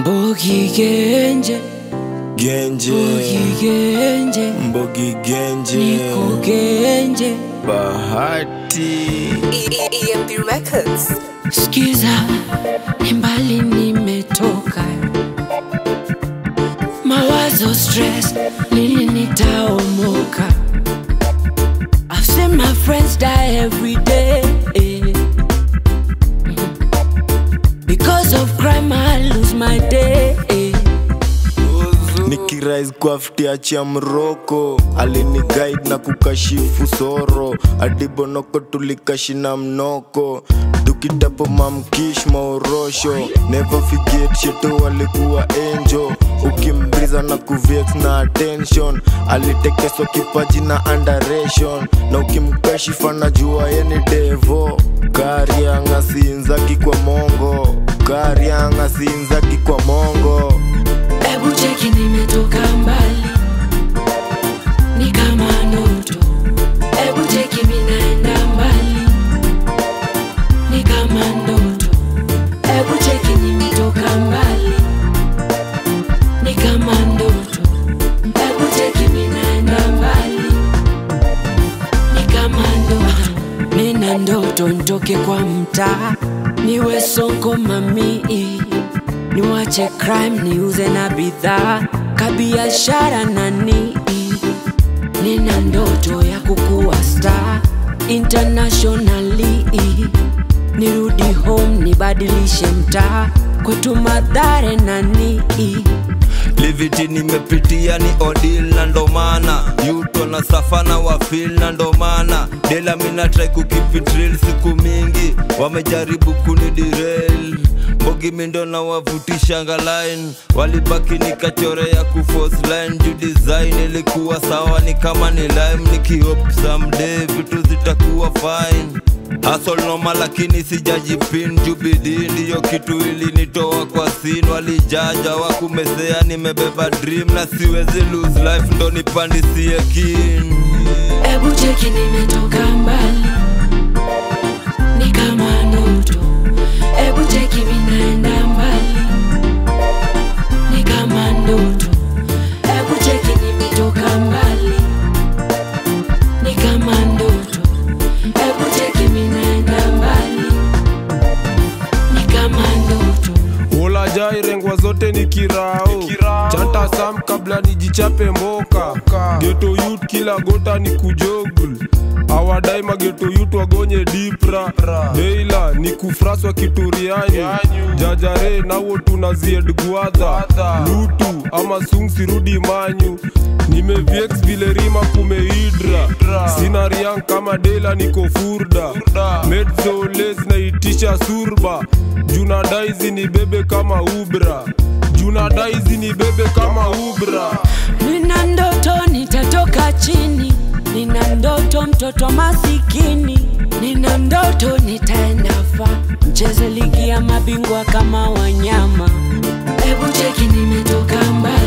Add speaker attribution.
Speaker 1: Mbogi Genje,
Speaker 2: Genje,
Speaker 1: Mbogi Genje,
Speaker 2: Mbogi Genje,
Speaker 1: Niko Genje,
Speaker 2: Bahati
Speaker 3: EMP Records.
Speaker 1: Skiza, ni mbali nimetoka, mawazo stress, lini nitaomoka. I've seen my friends die every day. Because of crime I lose my day.
Speaker 2: Nikirise kwa ftiachi ya mroko, alini guide na kukashifu soro, adibonoko tulikashina mnoko, tukitapo mamkish maorosho. Never forget sheto walikuwa angel, ukimbriza na kuvex na attention. Alitekeswa kipaji na underration, na ukimkashifa na jua yeni devo. Karianga siinzaki kwa mongo, Karianga siinzaki kwa mongo.
Speaker 1: Ebu cheki nimetoka mbali, ni kama ndoto. Ebu cheki minaenda mbali, ni kama ndoto. Ebu cheki nimetoka mbali, ni kama ndoto. Ebu cheki minaenda mbali, ni kama ndoto. Nina ndoto nitoke kwa mtaa, niwe soko mamii, niwache crime niuze na bidhaa kabiashara nani. Nina ndoto ya kukuwa star internationally, nirudi home nibadilishe mtaa kwetu Mathare nani.
Speaker 4: Liviti nimepitia ni ordeal na ndomana, yuto na safana wa feel na ndomana. Dela mina try kukeep it real, siku mingi wamejaribu kunidirel. Mbogi mindo na wavutisha line, walibaki nikachorea kuforce line. Juu design ilikuwa sawa ni kama ni lime, nikihope someday vitu zitakuwa fine. Hustle noma lakini sijajipin, juu bidii ndiyo kitu ilinitoa kwa scene. Walijaja wakumesea nimebeba dream, na siwezi lose life ndo nipandisie kin.
Speaker 1: Ebu cheki nimetoka mbali, ni kama ndoto. Ebu cheki minaenda mbali, ni kama ndoto. Ebu cheki nimetoka mbali, ni kama ndoto. Ebu cheki minaenda mbali, ni kama ndoto.
Speaker 5: Ola jai rengwa zote ni kirao, chanta sam kabla nijichape mboka. Ghetto youth kila gota ni kujogul, awadai maghetto youth wagonye dipra. Deila ni kufraswa kituriani, jajare na wotu na zied guadha. Lutu ama sungsi rudi manyu, nimeviex vile rima kumeidra. Sina riang kama Deila niko furda, Medzo les na itisha surba. Juna daizi ni bebe kama Ubra, Juna daizi ni bebe kama Ubra.
Speaker 1: Nina ndoto nitatoka chini, nina ndoto mtoto masikini. Nina ndoto nitaenda fa, mcheze ligi ya mabingwa kama Wanyama. Ebu cheki nimetoka mbali,